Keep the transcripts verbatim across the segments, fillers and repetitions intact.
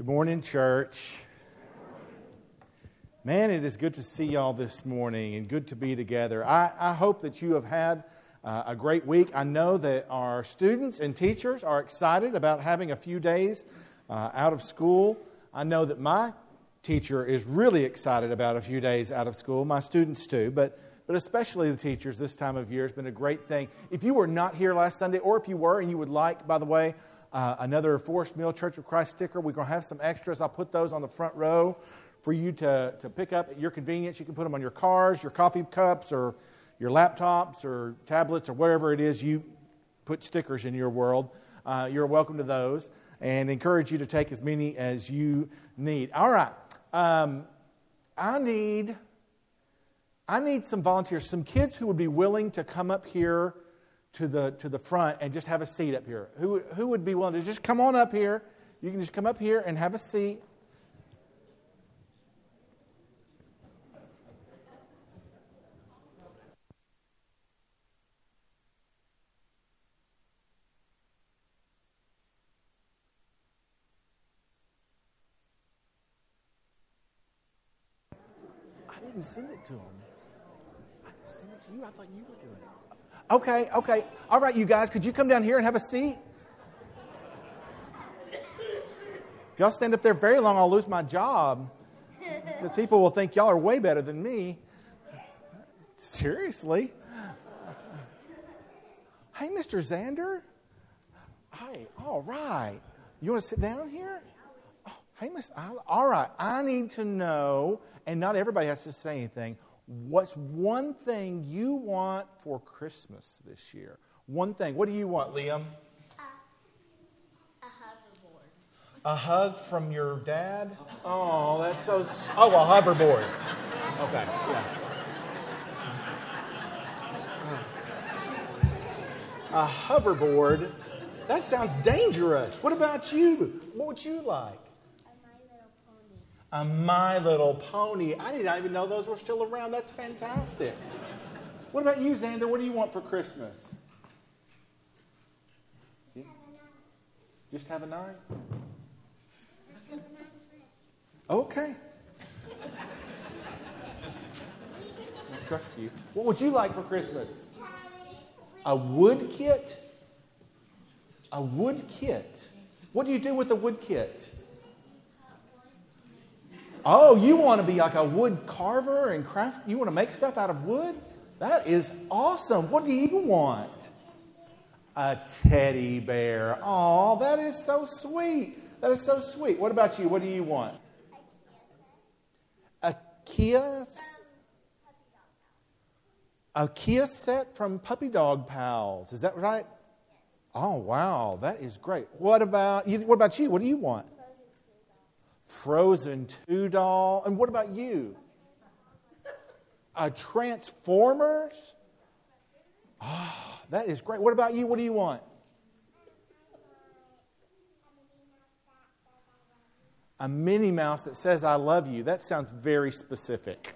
Good morning, church. Man, it is good to see y'all this morning and good to be together. I, I hope that you have had uh, a great week. I know that our students and teachers are excited about having a few days uh, out of school. I know that my teacher is really excited about a few days out of school. My students too, but but especially the teachers this time of year has been a great thing. If you were not here last Sunday, or if you were and you would like, by the way, Uh, another Forest Mill Church of Christ sticker. We're going to have some extras. I'll put those on the front row for you to, to pick up at your convenience. You can put them on your cars, your coffee cups, or your laptops, or tablets, or wherever it is you put stickers in your world. Uh, you're welcome to those, and encourage you to take as many as you need. All right. Um, I need, I need some volunteers, some kids who would be willing to come up here to the to the front and just have a seat up here. Who who would be willing to just come on up here? You can just come up here and have a seat. I didn't send it to him. I didn't send it to you. I thought you were doing it. Okay, okay. All right, you guys, could you come down here and have a seat? If y'all stand up there very long, I'll lose my job. Because people will think y'all are way better than me. Seriously. Hey, Mister Zander. Hi, all right. You want to sit down here? Oh, hey, Miss Isla. All right, I need to know, and not everybody has to say anything, what's one thing you want for Christmas this year? One thing. What do you want, Liam? Uh, a hoverboard. A hug from your dad? Oh, that's so... Oh, a hoverboard. Okay, yeah. A hoverboard? That sounds dangerous. What about you? What would you like? A My Little Pony. I did not even know those were still around. That's fantastic. What about you, Xander? What do you want for Christmas? You? Just have a nine? Okay. I trust you. What would you like for Christmas? A wood kit? A wood kit. What do you do with a wood kit? Oh, you want to be like a wood carver and craft? You want to make stuff out of wood? That is awesome. What do you want? A teddy bear. Oh, that is so sweet. That is so sweet. What about you? What do you want? A Kia? A Kia set from Puppy Dog Pals. Is that right? Oh, wow. That is great. What about you? What about you? What do you want? Frozen two doll. And what about you? A Transformers? Oh, that is great. What about you? What do you want? A Minnie Mouse that says I love you. That sounds very specific.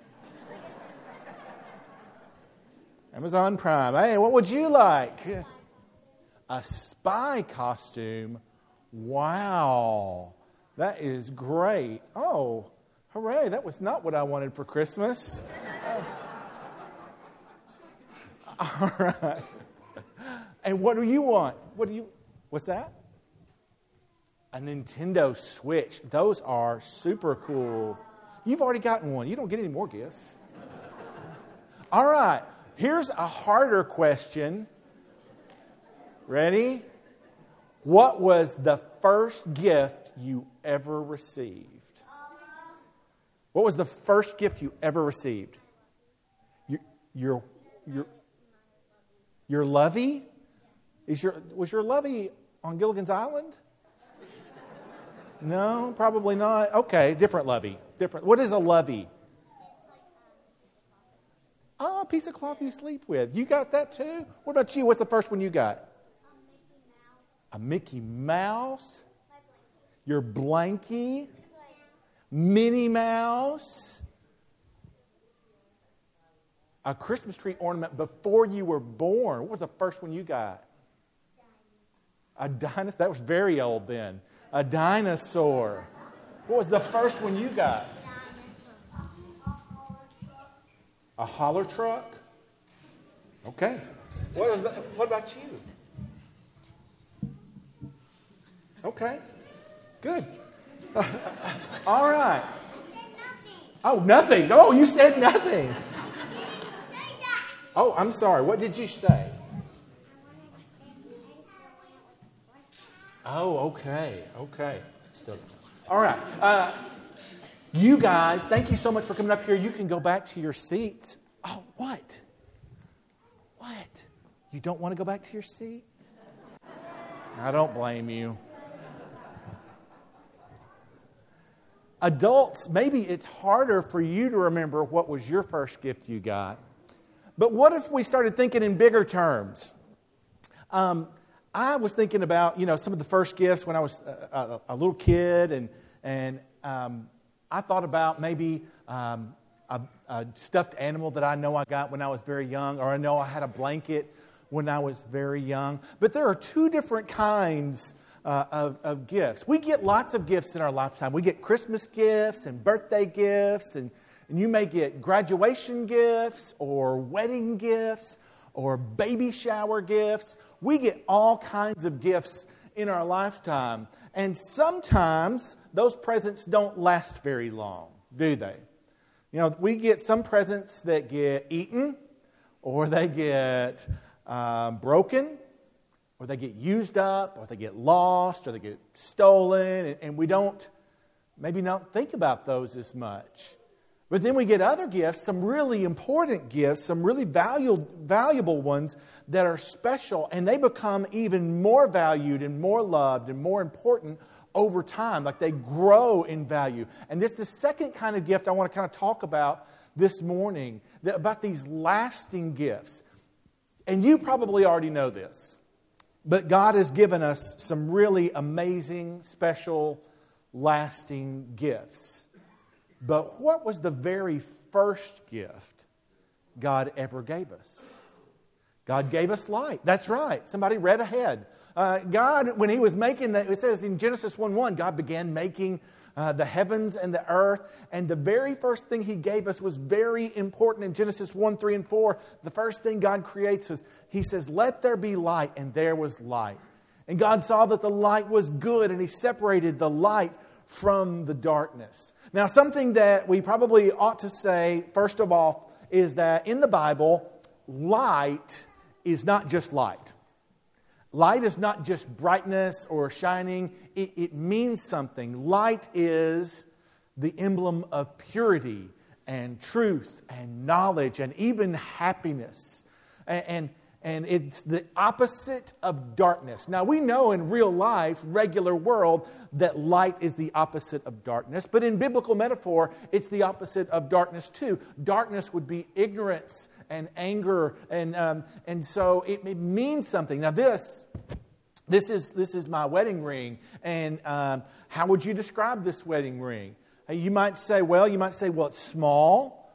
Amazon Prime. Hey, what would you like? A spy costume. Wow. That is great. Oh, hooray. That was not what I wanted for Christmas. All right. And what do you want? What do you, what's that? A Nintendo Switch. Those are super cool. You've already gotten one. You don't get any more gifts. All right. Here's a harder question. Ready? What was the first gift you ever received? What was the first gift you ever received? Your your your your lovey? Is your was your lovey on Gilligan's Island? No, probably not. Okay, different lovey. Different. What is a lovey? Oh, a piece of cloth you sleep with. You got that too? What about you? What's the first one you got? A Mickey Mouse. Your blankie. Minnie Mouse. A Christmas tree ornament before you were born. What was the first one you got? A dinosaur. That was very old then. A dinosaur. What was the first one you got? A holler truck? Okay. What was the, what about you? Okay. Good. All right. Oh, nothing. Oh, you said nothing. Oh, I'm sorry. What did you say? Oh, okay. Okay. Still. All right. Uh, you guys, thank you so much for coming up here. You can go back to your seats. Oh, what? What? You don't want to go back to your seat? I don't blame you. Adults, maybe it's harder for you to remember what was your first gift you got. But what if we started thinking in bigger terms? Um, I was thinking about, you know, some of the first gifts when I was a, a, a little kid, and and um, I thought about maybe um, a, a stuffed animal that I know I got when I was very young, or I know I had a blanket when I was very young. But there are two different kinds uh, of, of gifts. We get lots of gifts in our lifetime. We get Christmas gifts and birthday gifts, and, and you may get graduation gifts or wedding gifts or baby shower gifts. We get all kinds of gifts in our lifetime. And sometimes those presents don't last very long, do they? You know, we get some presents that get eaten, or they get um, broken, or they get used up, or they get lost, or they get stolen, and, and we don't, maybe not think about those as much. But then we get other gifts, some really important gifts, some really valuable, valuable ones that are special, and they become even more valued and more loved and more important over time, like they grow in value. And this is the second kind of gift I want to kind of talk about this morning, that, about these lasting gifts. And you probably already know this, but God has given us some really amazing, special, lasting gifts. But what was the very first gift God ever gave us? God gave us light. That's right. Somebody read ahead. Uh, God, when He was making that, it says in Genesis one one, God began making uh, the heavens and the earth. And the very first thing He gave us was very important. In Genesis one, three, and four, the first thing God creates was, He says, "Let there be light," and there was light. And God saw that the light was good, and He separated the light from the darkness. Now, something that we probably ought to say, first of all, is that in the Bible, light is not just light. Light is not just brightness or shining. It, it means something. Light is the emblem of purity and truth and knowledge and even happiness. And, and And it's the opposite of darkness. Now, we know in real life, regular world, that light is the opposite of darkness. But in biblical metaphor, it's the opposite of darkness too. Darkness would be ignorance and anger. And um, and so it, it means something. Now, this, this, is, this is my wedding ring. And um, how would you describe this wedding ring? You might say, well, you might say, well, it's small,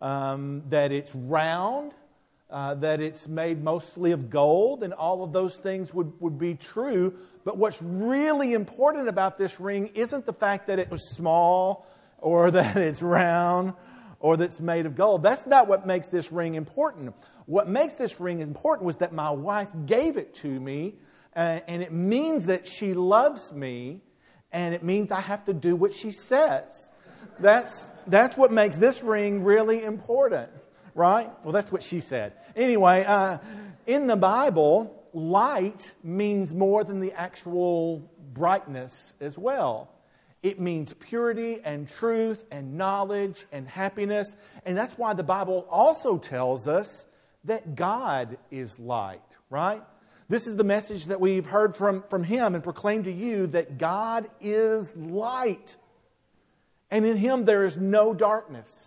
um, that it's round, Uh, that it's made mostly of gold, and all of those things would, would be true. But what's really important about this ring isn't the fact that it was small, or that it's round, or that it's made of gold. That's not what makes this ring important. What makes this ring important was that my wife gave it to me, uh, and it means that she loves me, and it means I have to do what she says. That's, that's what makes this ring really important. Right? Well, that's what she said. Anyway, uh, in the Bible, light means more than the actual brightness as well. It means purity and truth and knowledge and happiness. And that's why the Bible also tells us that God is light, right? This is the message that we've heard from, from Him and proclaimed to you, that God is light. And in Him there is no darkness.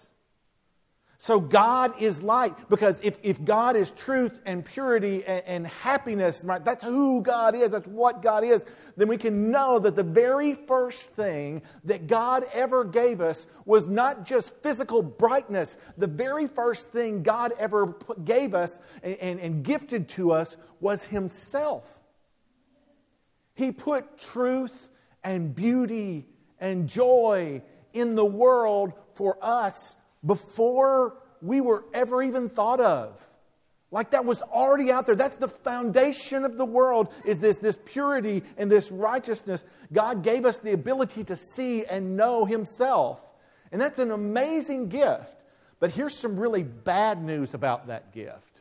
So God is light, because if, if God is truth and purity and, and happiness, right, that's who God is, that's what God is, then we can know that the very first thing that God ever gave us was not just physical brightness. The very first thing God ever put, gave us and, and, and gifted to us was Himself. He put truth and beauty and joy in the world for us before we were ever even thought of. Like that was already out there. That's the foundation of the world, is this, this purity and this righteousness. God gave us the ability to see and know Himself. And that's an amazing gift. But here's some really bad news about that gift.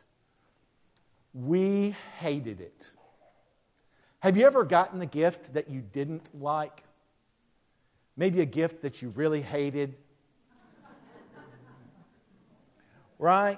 We hated it. Have you ever gotten a gift that you didn't like? Maybe a gift that you really hated? Right?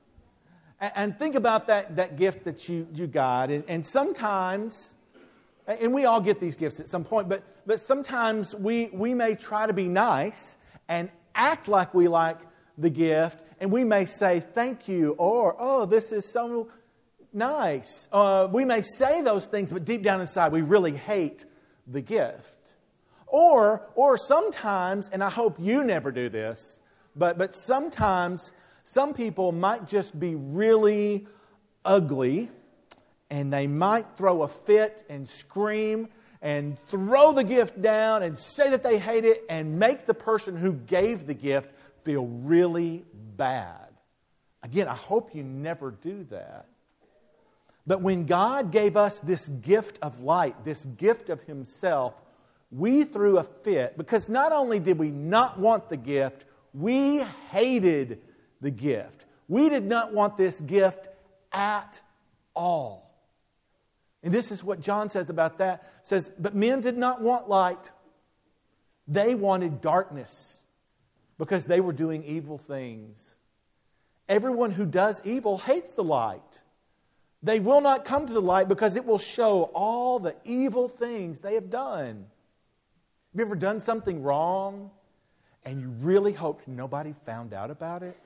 And think about that, that gift that you, you got. And, and sometimes, and we all get these gifts at some point, but, but sometimes we, we may try to be nice and act like we like the gift. And we may say, thank you, or, oh, this is so nice. Uh, we may say those things, but deep down inside, we really hate the gift. Or, or sometimes, and I hope you never do this, but, but sometimes some people might just be really ugly, and they might throw a fit and scream and throw the gift down and say that they hate it and make the person who gave the gift feel really bad. Again, I hope you never do that. But when God gave us this gift of light, this gift of Himself, we threw a fit because not only did we not want the gift, we hated the gift. We did not want this gift at all. And this is what John says about that. It says, but men did not want light. They wanted darkness because they were doing evil things. Everyone who does evil hates the light. They will not come to the light because it will show all the evil things they have done. Have you ever done something wrong and you really hoped nobody found out about it?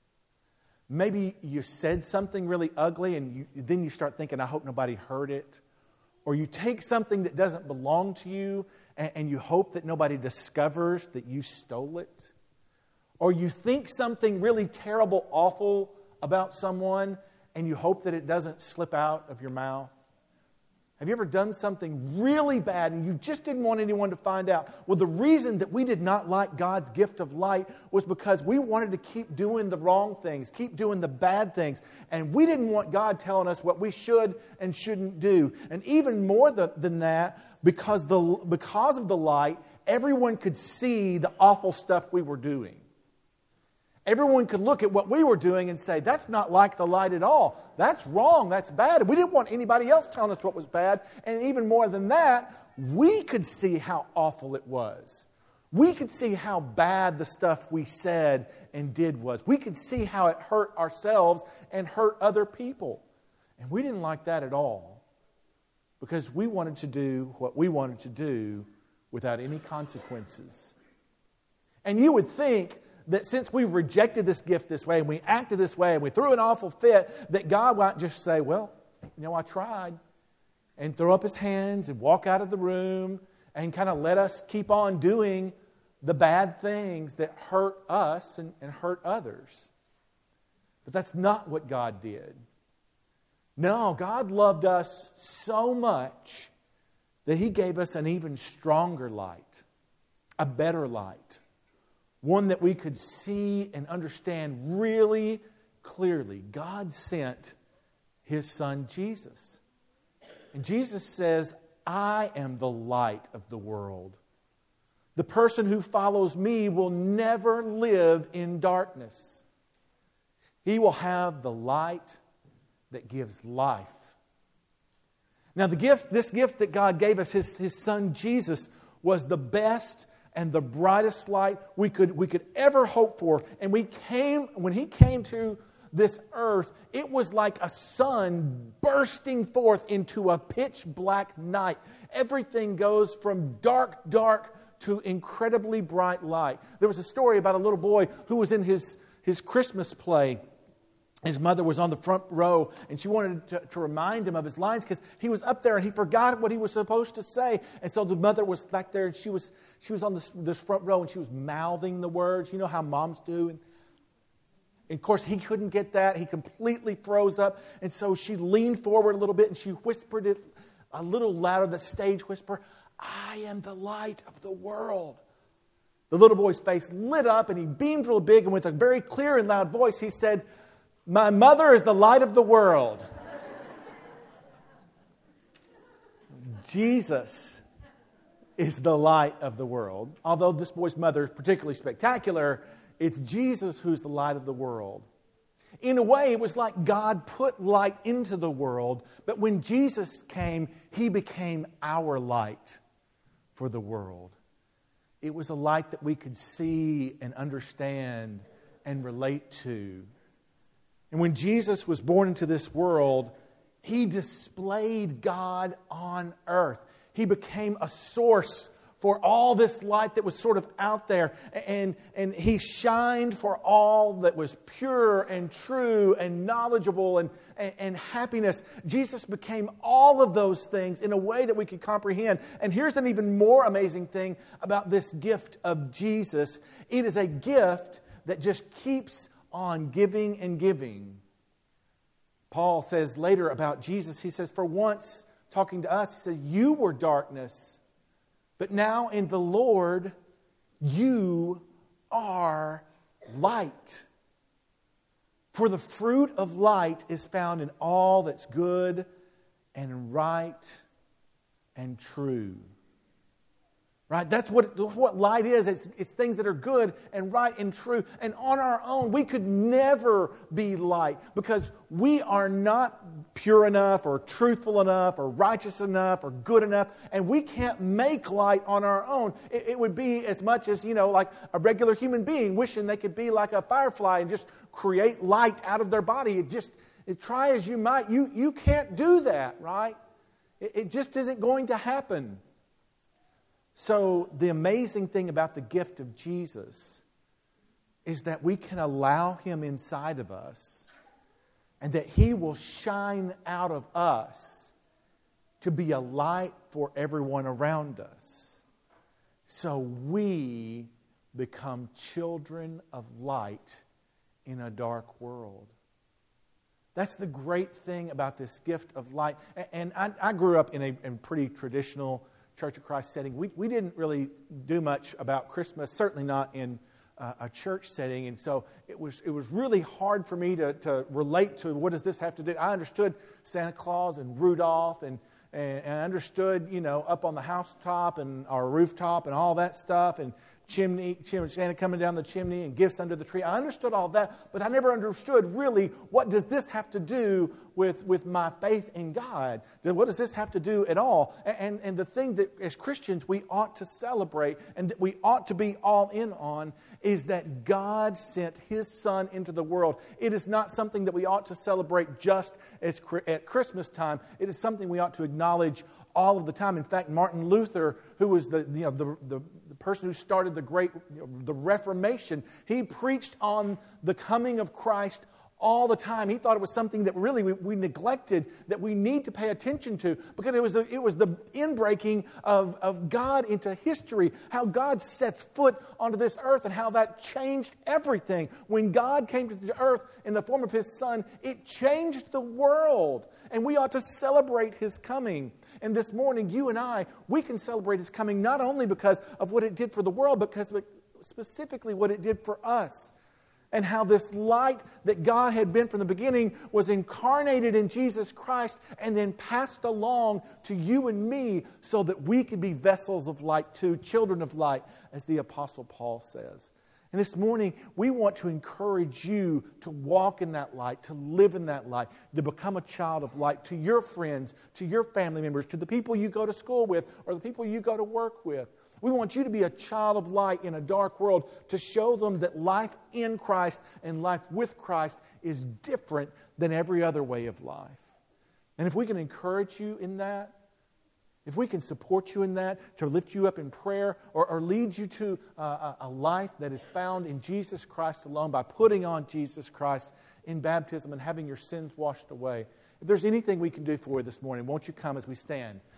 Maybe you said something really ugly and you, then you start thinking, I hope nobody heard it. Or you take something that doesn't belong to you and, and you hope that nobody discovers that you stole it. Or you think something really terrible, awful about someone and you hope that it doesn't slip out of your mouth. Have you ever done something really bad and you just didn't want anyone to find out? Well, the reason that we did not like God's gift of light was because we wanted to keep doing the wrong things, keep doing the bad things. And we didn't want God telling us what we should and shouldn't do. And even more than that, because, the, because of the light, everyone could see the awful stuff we were doing. Everyone could look at what we were doing and say, that's not like the light at all. That's wrong. That's bad. We didn't want anybody else telling us what was bad. And even more than that, we could see how awful it was. We could see how bad the stuff we said and did was. We could see how it hurt ourselves and hurt other people. And we didn't like that at all because we wanted to do what we wanted to do without any consequences. And you would think that since we rejected this gift this way and we acted this way and we threw an awful fit, that God might just say, well, you know, I tried, and throw up His hands and walk out of the room and kind of let us keep on doing the bad things that hurt us and, and hurt others. But that's not what God did. No, God loved us so much that He gave us an even stronger light, a better light. One that we could see and understand really clearly. God sent His Son, Jesus. And Jesus says, I am the light of the world. The person who follows me will never live in darkness. He will have the light that gives life. Now, the gift, this gift that God gave us, His, His Son, Jesus, was the best and the brightest light we could, we could ever hope for. And we came, when He came to this earth, it was like a sun bursting forth into a pitch black night. Everything goes from dark, dark to incredibly bright light. There was a story about a little boy who was in his, his Christmas play. His mother was on the front row, and she wanted to, to remind him of his lines because he was up there and he forgot what he was supposed to say. And so the mother was back there, and she was she was on this, this front row, and she was mouthing the words. You know how moms do. And, and of course, he couldn't get that. He completely froze up. And so she leaned forward a little bit, and she whispered it a little louder, the stage whisper, I am the light of the world. The little boy's face lit up and he beamed real big, and with a very clear and loud voice he said, "My mother is the light of the world." Jesus is the light of the world. Although this boy's mother is particularly spectacular, it's Jesus who's the light of the world. In a way, it was like God put light into the world, but when Jesus came, He became our light for the world. It was a light that we could see and understand and relate to. And when Jesus was born into this world, He displayed God on earth. He became a source for all this light that was sort of out there. And, and He shined for all that was pure and true and knowledgeable and, and, and happiness. Jesus became all of those things in a way that we could comprehend. And here's an even more amazing thing about this gift of Jesus. It is a gift that just keeps on giving and giving. Paul says later about Jesus, he says, for once, talking to us, he says, you were darkness, but now in the Lord, you are light. For the fruit of light is found in all that's good and right and true. Right? That's what, what light is. It's, it's things that are good and right and true. And on our own, we could never be light because we are not pure enough or truthful enough or righteous enough or good enough. And we can't make light on our own. It, it would be as much as, you know, like a regular human being wishing they could be like a firefly and just create light out of their body. It just, it, try as you might, you, you can't do that, right? It, it just isn't going to happen. So the amazing thing about the gift of Jesus is that we can allow Him inside of us and that He will shine out of us to be a light for everyone around us. So we become children of light in a dark world. That's the great thing about this gift of light. And I, I grew up in a in pretty traditional Church of Christ setting. We we didn't really do much about Christmas, certainly not in uh, a church setting, and so it was it was really hard for me to, to relate to what does this have to do. I understood Santa Claus and Rudolph, and, and and I understood, you know, up on the housetop and our rooftop and all that stuff, and chimney, chimney, Santa coming down the chimney and gifts under the tree. I understood all that, but I never understood really what does this have to do with, with my faith in God? What does this have to do at all? And, and the thing that as Christians we ought to celebrate and that we ought to be all in on is that God sent His Son into the world. It is not something that we ought to celebrate just as at Christmas time. It is something we ought to acknowledge all of the time. In fact, Martin Luther, who was the you know the the, the person who started the great you know, the Reformation, he preached on the coming of Christ all the time. He thought it was something that really we, we neglected, that we need to pay attention to, because it was the it was the inbreaking of, of God into history, how God sets foot onto this earth and how that changed everything. When God came to the earth in the form of His Son, it changed the world, and we ought to celebrate His coming. And this morning, you and I, we can celebrate His coming not only because of what it did for the world, but because specifically what it did for us. And how this light that God had been from the beginning was incarnated in Jesus Christ and then passed along to you and me so that we could be vessels of light too, children of light, as the Apostle Paul says. And this morning, we want to encourage you to walk in that light, to live in that light, to become a child of light to your friends, to your family members, to the people you go to school with, or the people you go to work with. We want you to be a child of light in a dark world, to show them that life in Christ and life with Christ is different than every other way of life. And if we can encourage you in that, if we can support you in that, to lift you up in prayer, or, or lead you to uh, a life that is found in Jesus Christ alone by putting on Jesus Christ in baptism and having your sins washed away. If there's anything we can do for you this morning, won't you come as we stand